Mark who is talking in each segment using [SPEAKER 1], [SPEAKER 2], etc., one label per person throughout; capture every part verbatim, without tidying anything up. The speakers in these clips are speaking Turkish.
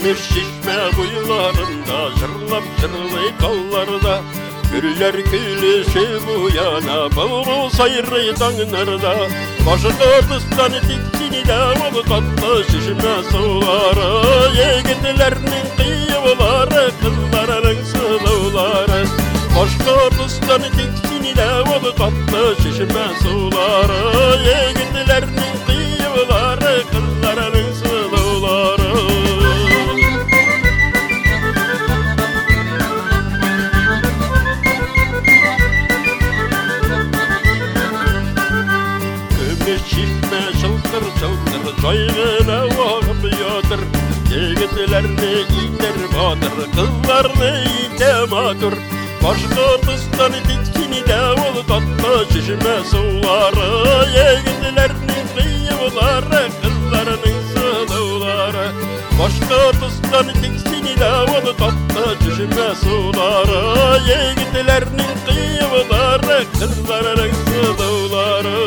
[SPEAKER 1] Gümüş şişme kuyularında, jırlap jırlı kollarda, güller gülüşü bu yana, bul bul sayrı dağlarda. Başı Kurdistan tiksini de ol tatlı şişme suları, yigitlerinin kıyıları, kızlarının sıluvları. Başı Kurdistan tiksini de ol tatlı şişme suları, yigitlerinin kıyıları, kızlarının sıluvları. Şişme şıltır şıltır çayına vakıp yotur, yigitlerini iter batır, kızlarını ite matur. Baş Kurdistan tiksini de ol tatlı şişme suları, yigitlerinin kıyıları, kızlarının sıluvları. Baş Kurdistan tiksini de ol tatlı şişme suları, yigitlerinin kıyıları, kızlarının sıluvları.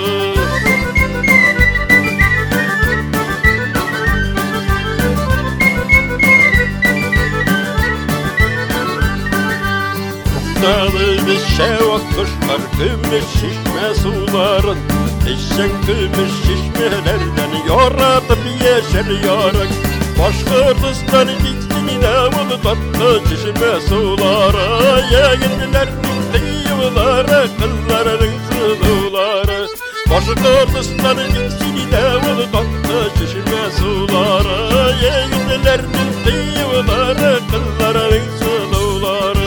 [SPEAKER 1] Dalı bir şevak kuşlar, gümüş şişme suların, eşek gümüş şişmelerden yoratıp yeşer yarak. Baş Kurdistan tiksini de ol tatlı şişme suları, yigitlerinin kıyıları, kızlarının sıluvları. Baş Kurdistan tiksini de ol tatlı şişme suları, yigitlerinin kıyıları, kızlarının sıluvları.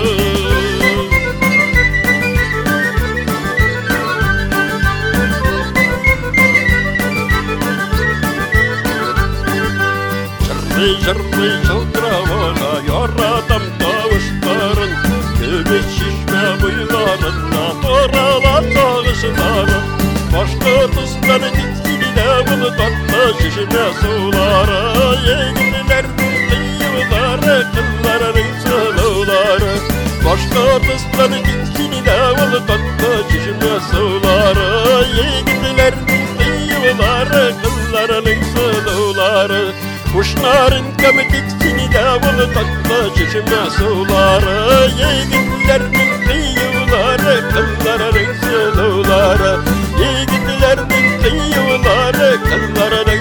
[SPEAKER 1] Jırlı çıldıravana yaratam kavuşların, gümüş şişme buyularına oralar sağışların. Baş Kurdistan tiksini de ol tatlı şişme suları, yigitlerinin kıyıları, kızlarının sıluvları. Baş Kurdistan tiksini de ol tatlı şişme suları, yigitlerinin kıyıları, kızlarının sıluvları. Kuşların kamı tiksini de ol tatlı şişme suları, yigitlerinin kıyıları, kızlarının sıluvları. Yigitlerinin kıyıları, kızlarının